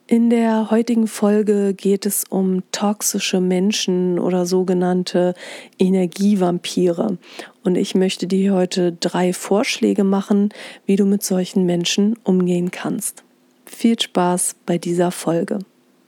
In der heutigen Folge geht es um toxische Menschen oder sogenannte Energievampire. Und ich möchte dir heute 3 Vorschläge machen, wie du mit solchen Menschen umgehen kannst. Viel Spaß bei dieser Folge.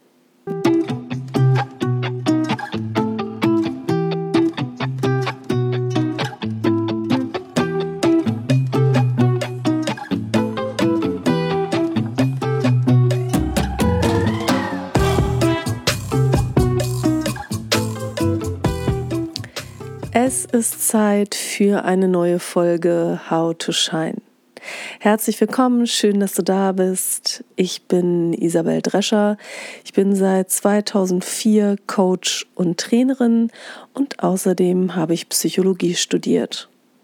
Es ist Zeit für eine neue Folge How to Shine. Herzlich willkommen, schön, dass du da bist. Ich bin Isabel Drescher. Ich bin seit 2004 Coach und Trainerin und außerdem habe ich Psychologie studiert.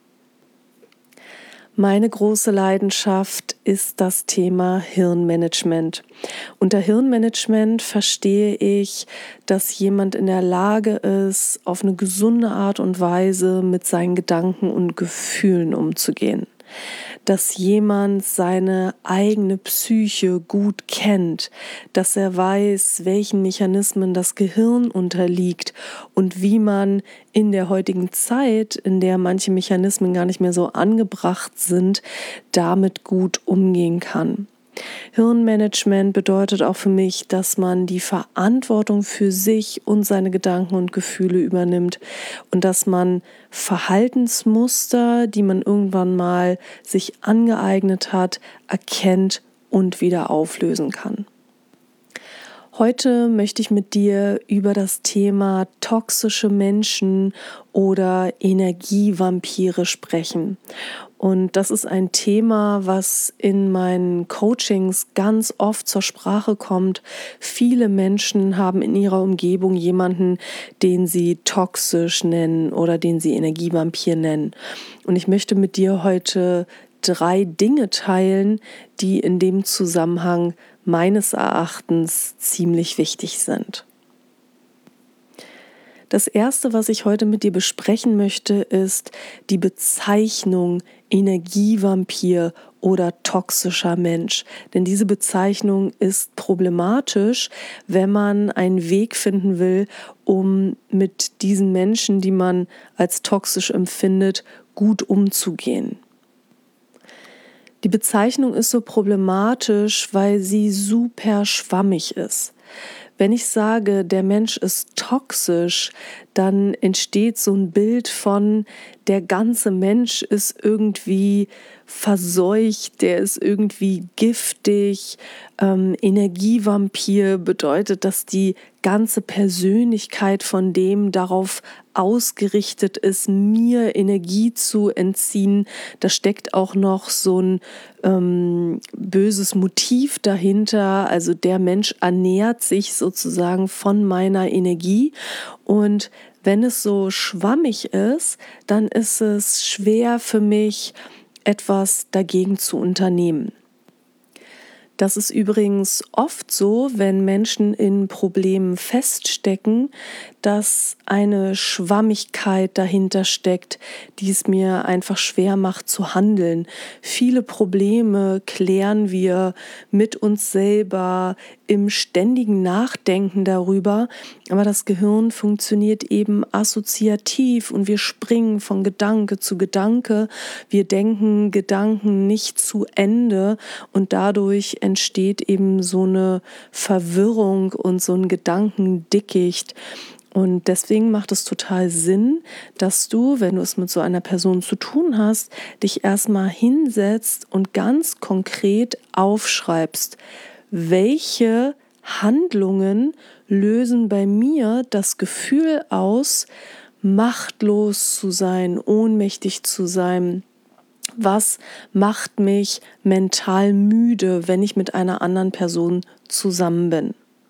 Meine große Leidenschaft ist das Thema Hirnmanagement. Unter Hirnmanagement verstehe ich, dass jemand in der Lage ist, auf eine gesunde Art und Weise mit seinen Gedanken und Gefühlen umzugehen. Dass jemand seine eigene Psyche gut kennt, dass er weiß, welchen Mechanismen das Gehirn unterliegt und wie man in der heutigen Zeit, in der manche Mechanismen gar nicht mehr so angebracht sind, damit gut umgehen kann. Hirnmanagement bedeutet auch für mich, dass man die Verantwortung für sich und seine Gedanken und Gefühle übernimmt und dass man Verhaltensmuster, die man irgendwann mal sich angeeignet hat, erkennt und wieder auflösen kann. Heute möchte ich mit dir über das Thema toxische Menschen oder Energievampire sprechen. Und das ist ein Thema, was in meinen Coachings ganz oft zur Sprache kommt. Viele Menschen haben in ihrer Umgebung jemanden, den sie toxisch nennen oder den sie Energievampir nennen. Und ich möchte mit dir heute 3 Dinge teilen, die in dem Zusammenhang meines Erachtens ziemlich wichtig sind. Das Erste, was ich heute mit dir besprechen möchte, ist die Bezeichnung Energievampir oder toxischer Mensch. Denn diese Bezeichnung ist problematisch, wenn man einen Weg finden will, um mit diesen Menschen, die man als toxisch empfindet, gut umzugehen. Die Bezeichnung ist so problematisch, weil sie super schwammig ist. Wenn ich sage, der Mensch ist toxisch, dann entsteht so ein Bild von, der ganze Mensch ist irgendwie verseucht, der ist irgendwie giftig. Energievampir bedeutet, dass die ganze Persönlichkeit von dem darauf ausgerichtet ist, mir Energie zu entziehen. Da steckt auch noch so ein böses Motiv dahinter. Also der Mensch ernährt sich sozusagen von meiner Energie. Und wenn es so schwammig ist, dann ist es schwer für mich, etwas dagegen zu unternehmen. Das ist übrigens oft so, wenn Menschen in Problemen feststecken, dass eine Schwammigkeit dahinter steckt, die es mir einfach schwer macht zu handeln. Viele Probleme klären wir mit uns selber im ständigen Nachdenken darüber, aber das Gehirn funktioniert eben assoziativ und wir springen von Gedanke zu Gedanke. Wir denken Gedanken nicht zu Ende und dadurch entsteht eben so eine Verwirrung und so ein Gedankendickicht. Und deswegen macht es total Sinn, dass du, wenn du es mit so einer Person zu tun hast, dich erstmal hinsetzt und ganz konkret aufschreibst, welche Handlungen lösen bei mir das Gefühl aus, machtlos zu sein, ohnmächtig zu sein. Was macht mich mental müde, wenn ich mit einer anderen Person zusammen bin?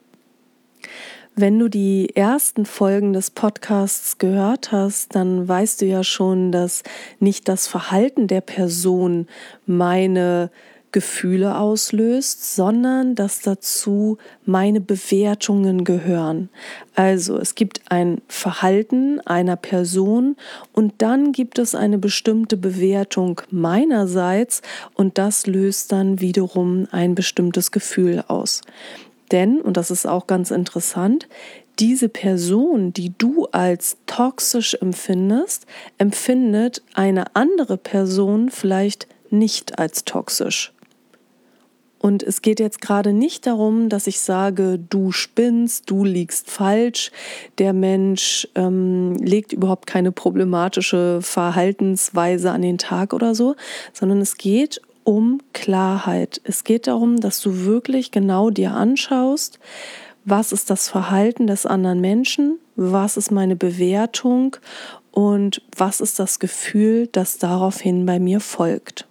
Wenn du die ersten Folgen des Podcasts gehört hast, dann weißt du ja schon, dass nicht das Verhalten der Person meine Gefühle auslöst, sondern dass dazu meine Bewertungen gehören. Also es gibt ein Verhalten einer Person und dann gibt es eine bestimmte Bewertung meinerseits und das löst dann wiederum ein bestimmtes Gefühl aus. Denn, und das ist auch ganz interessant, diese Person, die du als toxisch empfindest, empfindet eine andere Person vielleicht nicht als toxisch. Und es geht jetzt gerade nicht darum, dass ich sage, du spinnst, du liegst falsch, der Mensch legt überhaupt keine problematische Verhaltensweise an den Tag oder so, sondern es geht um Klarheit. Es geht darum, dass du wirklich genau dir anschaust, was ist das Verhalten des anderen Menschen, was ist meine Bewertung und was ist das Gefühl, das daraufhin bei mir folgt.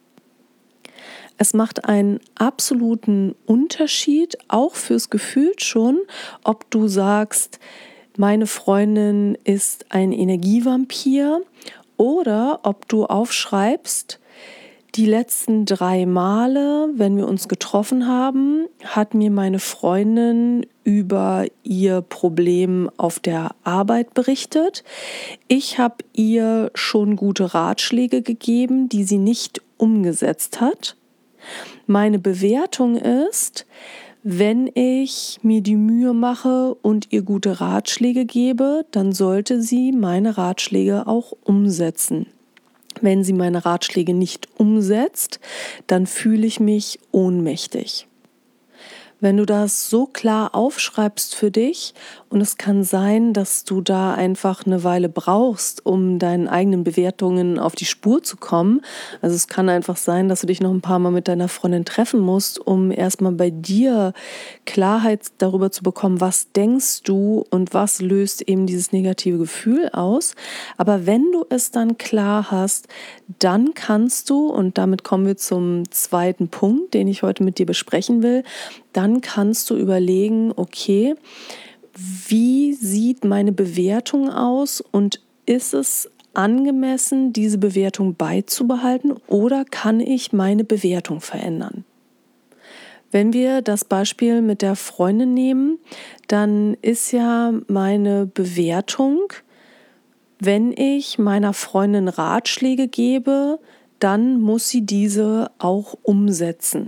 Es macht einen absoluten Unterschied, auch fürs Gefühl schon, ob du sagst, meine Freundin ist ein Energievampir oder ob du aufschreibst, die letzten 3 Male, wenn wir uns getroffen haben, hat mir meine Freundin über ihr Problem auf der Arbeit berichtet. Ich habe ihr schon gute Ratschläge gegeben, die sie nicht umgesetzt hat. Meine Bewertung ist, wenn ich mir die Mühe mache und ihr gute Ratschläge gebe, dann sollte sie meine Ratschläge auch umsetzen. Wenn sie meine Ratschläge nicht umsetzt, dann fühle ich mich ohnmächtig. Wenn du das so klar aufschreibst für dich, und es kann sein, dass du da einfach eine Weile brauchst, um deinen eigenen Bewertungen auf die Spur zu kommen. Also es kann einfach sein, dass du dich noch ein paar Mal mit deiner Freundin treffen musst, um erstmal bei dir Klarheit darüber zu bekommen, was denkst du und was löst eben dieses negative Gefühl aus. Aber wenn du es dann klar hast, dann kannst du, und damit kommen wir zum zweiten Punkt, den ich heute mit dir besprechen will, dann kannst du überlegen, okay, wie sieht meine Bewertung aus und ist es angemessen, diese Bewertung beizubehalten oder kann ich meine Bewertung verändern? Wenn wir das Beispiel mit der Freundin nehmen, dann ist ja meine Bewertung, wenn ich meiner Freundin Ratschläge gebe, dann muss sie diese auch umsetzen.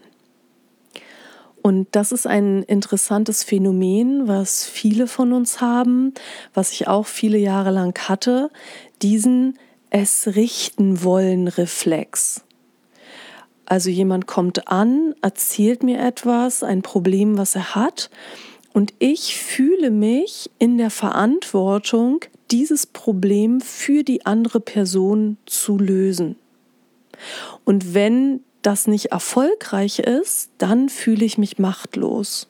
Und das ist ein interessantes Phänomen, was viele von uns haben, was ich auch viele Jahre lang hatte, diesen Es-richten-wollen-Reflex. Also jemand kommt an, erzählt mir etwas, ein Problem, was er hat, und ich fühle mich in der Verantwortung, dieses Problem für die andere Person zu lösen. Und wenn das nicht erfolgreich ist, dann fühle ich mich machtlos.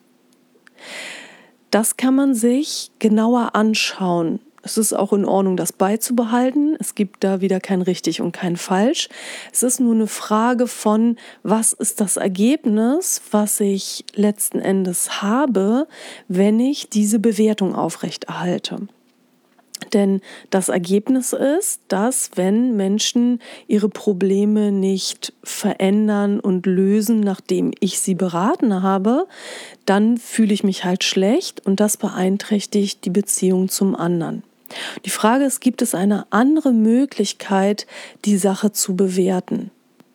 Das kann man sich genauer anschauen. Es ist auch in Ordnung, das beizubehalten. Es gibt da wieder kein richtig und kein falsch. Es ist nur eine Frage von, was ist das Ergebnis, was ich letzten Endes habe, wenn ich diese Bewertung aufrechterhalte. Denn das Ergebnis ist, dass wenn Menschen ihre Probleme nicht verändern und lösen, nachdem ich sie beraten habe, dann fühle ich mich halt schlecht und das beeinträchtigt die Beziehung zum anderen. Die Frage ist, gibt es eine andere Möglichkeit, die Sache zu bewerten?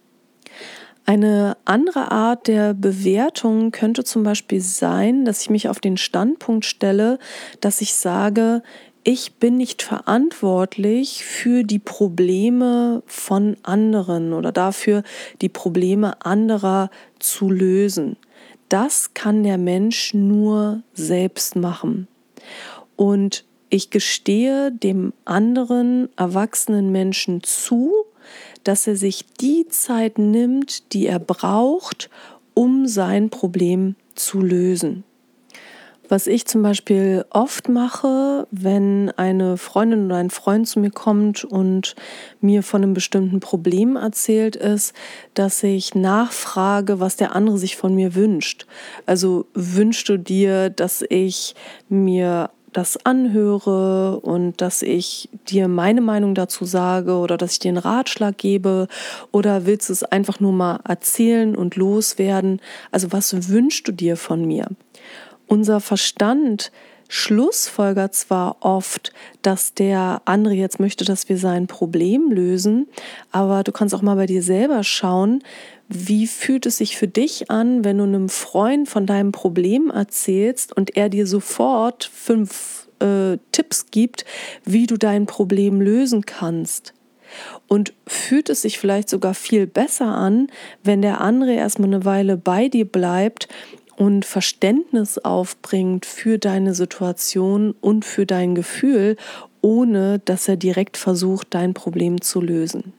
Eine andere Art der Bewertung könnte zum Beispiel sein, dass ich mich auf den Standpunkt stelle, dass ich sage, ich bin nicht verantwortlich für die Probleme von anderen oder dafür, die Probleme anderer zu lösen. Das kann der Mensch nur selbst machen. Und ich gestehe dem anderen erwachsenen Menschen zu, dass er sich die Zeit nimmt, die er braucht, um sein Problem zu lösen. Was ich zum Beispiel oft mache, wenn eine Freundin oder ein Freund zu mir kommt und mir von einem bestimmten Problem erzählt, ist, dass ich nachfrage, was der andere sich von mir wünscht. Also wünschst du dir, dass ich mir das anhöre und dass ich dir meine Meinung dazu sage oder dass ich dir einen Ratschlag gebe, oder willst du es einfach nur mal erzählen und loswerden? Also was wünschst du dir von mir? Unser Verstand schlussfolgert zwar oft, dass der andere jetzt möchte, dass wir sein Problem lösen, aber du kannst auch mal bei dir selber schauen, Wie fühlt es sich für dich an, wenn du einem Freund von deinem Problem erzählst und er dir sofort 5 Tipps gibt, wie du dein Problem lösen kannst? Und fühlt es sich vielleicht sogar viel besser an, wenn der andere erstmal eine Weile bei dir bleibt und Verständnis aufbringt für deine Situation und für dein Gefühl, ohne dass er direkt versucht, dein Problem zu lösen?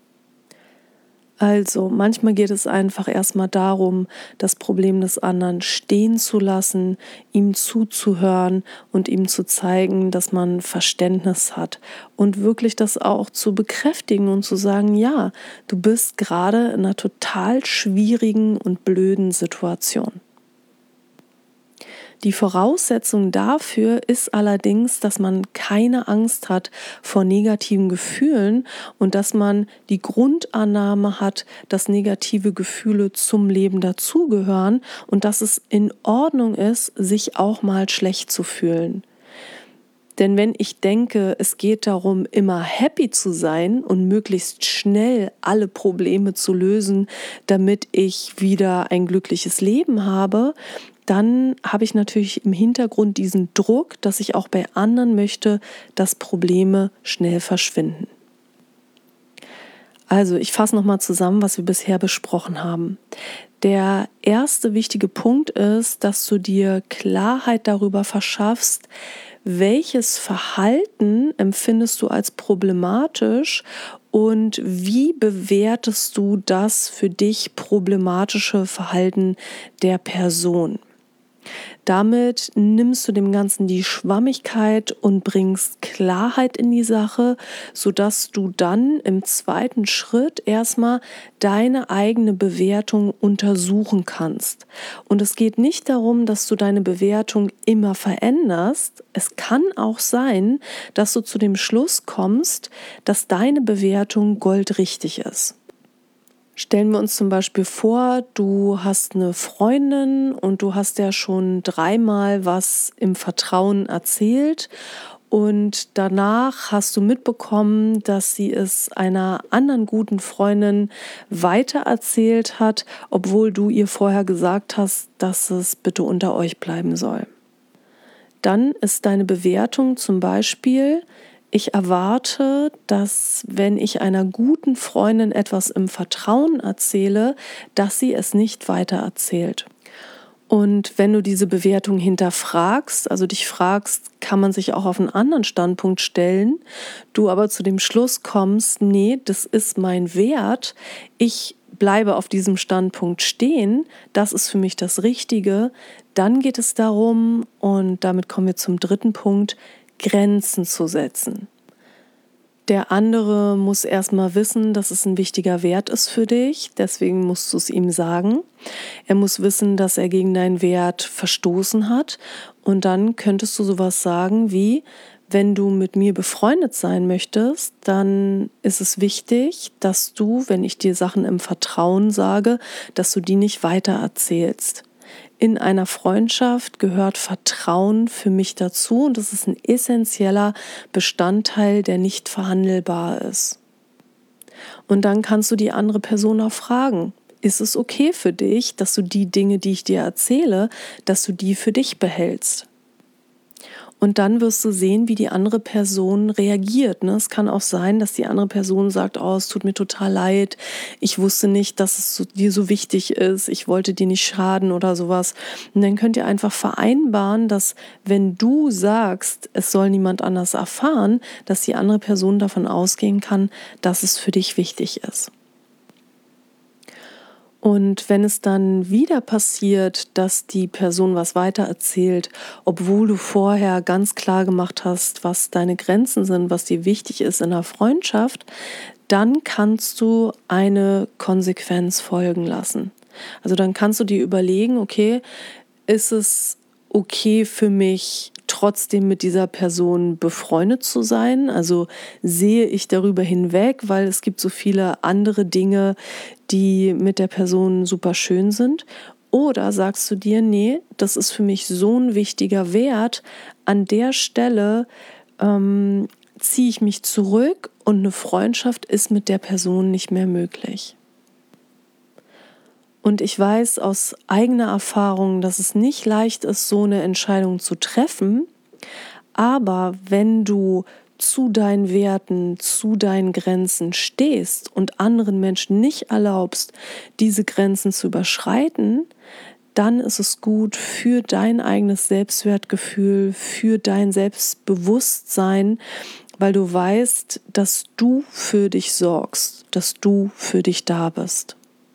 Also manchmal geht es einfach erstmal darum, das Problem des anderen stehen zu lassen, ihm zuzuhören und ihm zu zeigen, dass man Verständnis hat und wirklich das auch zu bekräftigen und zu sagen, ja, du bist gerade in einer total schwierigen und blöden Situation. Die Voraussetzung dafür ist allerdings, dass man keine Angst hat vor negativen Gefühlen und dass man die Grundannahme hat, dass negative Gefühle zum Leben dazugehören und dass es in Ordnung ist, sich auch mal schlecht zu fühlen. Denn wenn ich denke, es geht darum, immer happy zu sein und möglichst schnell alle Probleme zu lösen, damit ich wieder ein glückliches Leben habe, dann habe ich natürlich im Hintergrund diesen Druck, dass ich auch bei anderen möchte, dass Probleme schnell verschwinden. Also ich fasse nochmal zusammen, was wir bisher besprochen haben. Der erste wichtige Punkt ist, dass du dir Klarheit darüber verschaffst, welches Verhalten empfindest du als problematisch und wie bewertest du das für dich problematische Verhalten der Person. Damit nimmst du dem Ganzen die Schwammigkeit und bringst Klarheit in die Sache, sodass du dann im zweiten Schritt erstmal deine eigene Bewertung untersuchen kannst. Und es geht nicht darum, dass du deine Bewertung immer veränderst. Es kann auch sein, dass du zu dem Schluss kommst, dass deine Bewertung goldrichtig ist. Stellen wir uns zum Beispiel vor, du hast eine Freundin und du hast ja schon 3-mal was im Vertrauen erzählt und danach hast du mitbekommen, dass sie es einer anderen guten Freundin weitererzählt hat, obwohl du ihr vorher gesagt hast, dass es bitte unter euch bleiben soll. Dann ist deine Bewertung zum Beispiel: Ich erwarte, dass wenn ich einer guten Freundin etwas im Vertrauen erzähle, dass sie es nicht weitererzählt. Und wenn du diese Bewertung hinterfragst, also dich fragst, kann man sich auch auf einen anderen Standpunkt stellen, du aber zu dem Schluss kommst, nee, das ist mein Wert, ich bleibe auf diesem Standpunkt stehen, das ist für mich das Richtige, dann geht es darum, und damit kommen wir zum dritten Punkt, Grenzen zu setzen. Der andere muss erstmal wissen, dass es ein wichtiger Wert ist für dich, deswegen musst du es ihm sagen. Er muss wissen, dass er gegen deinen Wert verstoßen hat und dann könntest du sowas sagen wie: Wenn du mit mir befreundet sein möchtest, dann ist es wichtig, dass du, wenn ich dir Sachen im Vertrauen sage, dass du die nicht weitererzählst. In einer Freundschaft gehört Vertrauen für mich dazu und das ist ein essentieller Bestandteil, der nicht verhandelbar ist. Und dann kannst du die andere Person auch fragen: Ist es okay für dich, dass du die Dinge, die ich dir erzähle, dass du die für dich behältst? Und dann wirst du sehen, wie die andere Person reagiert. Es kann auch sein, dass die andere Person sagt: Oh, es tut mir total leid, ich wusste nicht, dass es dir so wichtig ist, ich wollte dir nicht schaden oder sowas. Und dann könnt ihr einfach vereinbaren, dass wenn du sagst, es soll niemand anders erfahren, dass die andere Person davon ausgehen kann, dass es für dich wichtig ist. Und wenn es dann wieder passiert, dass die Person was weitererzählt, obwohl du vorher ganz klar gemacht hast, was deine Grenzen sind, was dir wichtig ist in der Freundschaft, dann kannst du eine Konsequenz folgen lassen. Also dann kannst du dir überlegen, okay, ist es okay für mich, trotzdem mit dieser Person befreundet zu sein? Also sehe ich darüber hinweg, weil es gibt so viele andere Dinge, die mit der Person super schön sind? Oder sagst du dir, nee, das ist für mich so ein wichtiger Wert, an der Stelle ziehe ich mich zurück und eine Freundschaft ist mit der Person nicht mehr möglich. Und ich weiß aus eigener Erfahrung, dass es nicht leicht ist, so eine Entscheidung zu treffen. Aber wenn du zu deinen Werten, zu deinen Grenzen stehst und anderen Menschen nicht erlaubst, diese Grenzen zu überschreiten, dann ist es gut für dein eigenes Selbstwertgefühl, für dein Selbstbewusstsein, weil du weißt, dass du für dich sorgst, dass du für dich da bist.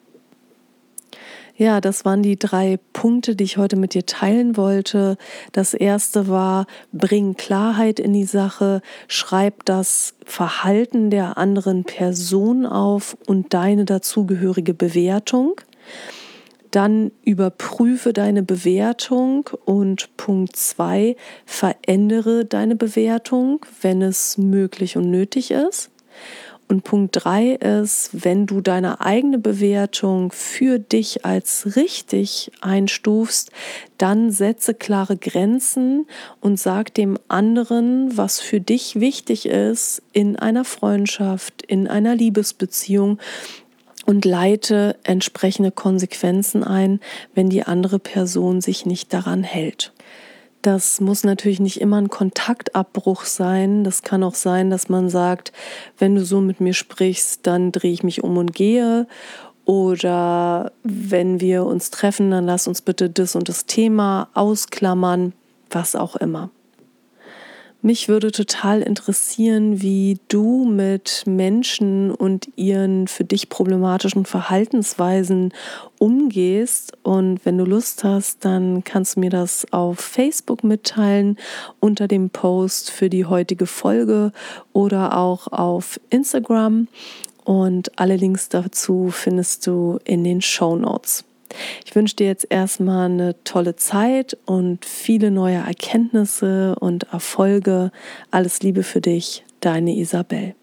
Ja, das waren die 3 Punkte, die ich heute mit dir teilen wollte. Das erste war, bring Klarheit in die Sache, schreib das Verhalten der anderen Person auf und deine dazugehörige Bewertung. Dann überprüfe deine Bewertung und Punkt 2, verändere deine Bewertung, wenn es möglich und nötig ist. Und Punkt 3 ist, wenn du deine eigene Bewertung für dich als richtig einstufst, dann setze klare Grenzen und sag dem anderen, was für dich wichtig ist in einer Freundschaft, in einer Liebesbeziehung und leite entsprechende Konsequenzen ein, wenn die andere Person sich nicht daran hält. Das muss natürlich nicht immer ein Kontaktabbruch sein. Das kann auch sein, dass man sagt, wenn du so mit mir sprichst, dann drehe ich mich um und gehe. Oder wenn wir uns treffen, dann lass uns bitte das und das Thema ausklammern, was auch immer. Mich würde total interessieren, wie du mit Menschen und ihren für dich problematischen Verhaltensweisen umgehst. Und wenn du Lust hast, dann kannst du mir das auf Facebook mitteilen unter dem Post für die heutige Folge oder auch auf Instagram. Und alle Links dazu findest du in den Shownotes. Ich wünsche dir jetzt erstmal eine tolle Zeit und viele neue Erkenntnisse und Erfolge. Alles Liebe für dich, deine Isabel.